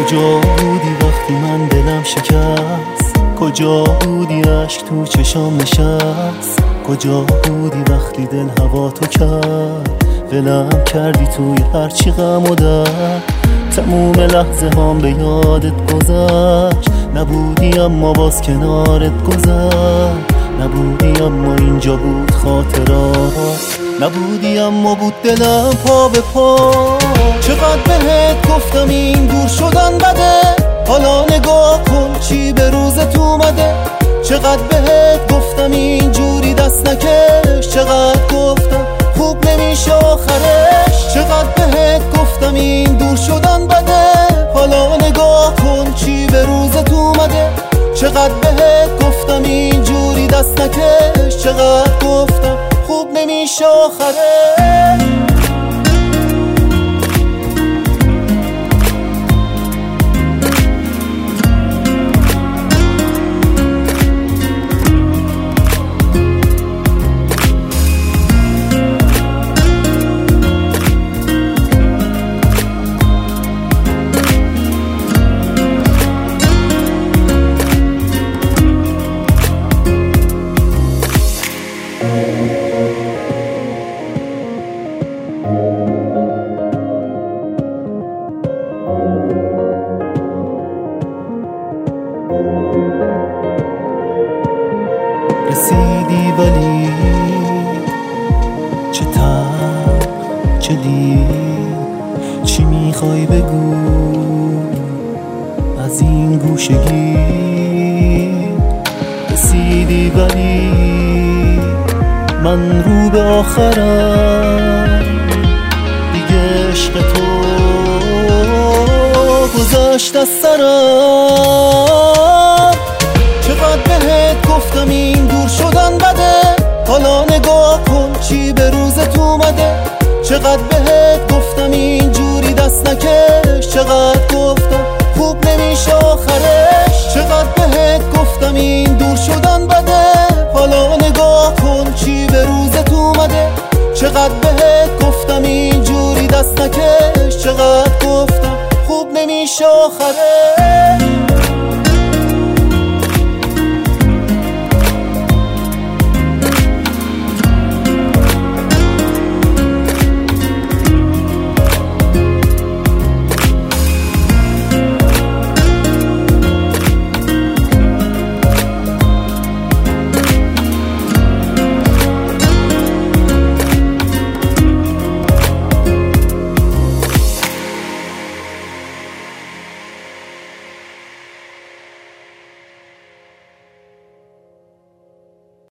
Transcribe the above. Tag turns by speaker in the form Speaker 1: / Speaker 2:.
Speaker 1: کجا بودی وقتی من دلم شکست؟ کجا بودی عشق تو چشام نشست؟ کجا بودی وقتی دل هوا تو کرد؟ ولم کردی توی هرچی غم و درد. تموم لحظه هام به یادت گذشت. نبودی اما باز کنارت گذشت. نبودی اما اینجا بود خاطرات. نبودی اما بود دلم پا به پا. چقدر بهت گفتم این دور شدن بده، حالا نگاه کن چی به روزت اومده. چقدر بهت گفتم اینجوری دست نکش، چقدر گفتم خوب نمیشه آخرش. چقدر بهت گفتم این دور شدن بده، حالا نگاه کن چی به روزت اومده. چقدر بهت گفتم اینجوری دست نکش، چقدر گفتم خوب نمیشه آخرش. رسیدی ولی چه تب چه دیر، چی میخوای بگو از این گوشگی؟ رسیدی ولی من رو به آخرم، دیگه عشق تو گذشت از سرم. چقدر بهت گفتم این دور شدن بده، حالا نگاه کن چی به روزت اومده. چقدر بهت گفتم اینجوری دست نکش، چقدر گفتم خوب نمیشه آخرش. چقدر بهت گفتم این دور شدن بده، حالا نگاه کن چی به روزت اومده. چقدر بهت گفتم اینجوری دست نکش، چقدر گفتم خوب نمیشه آخرش.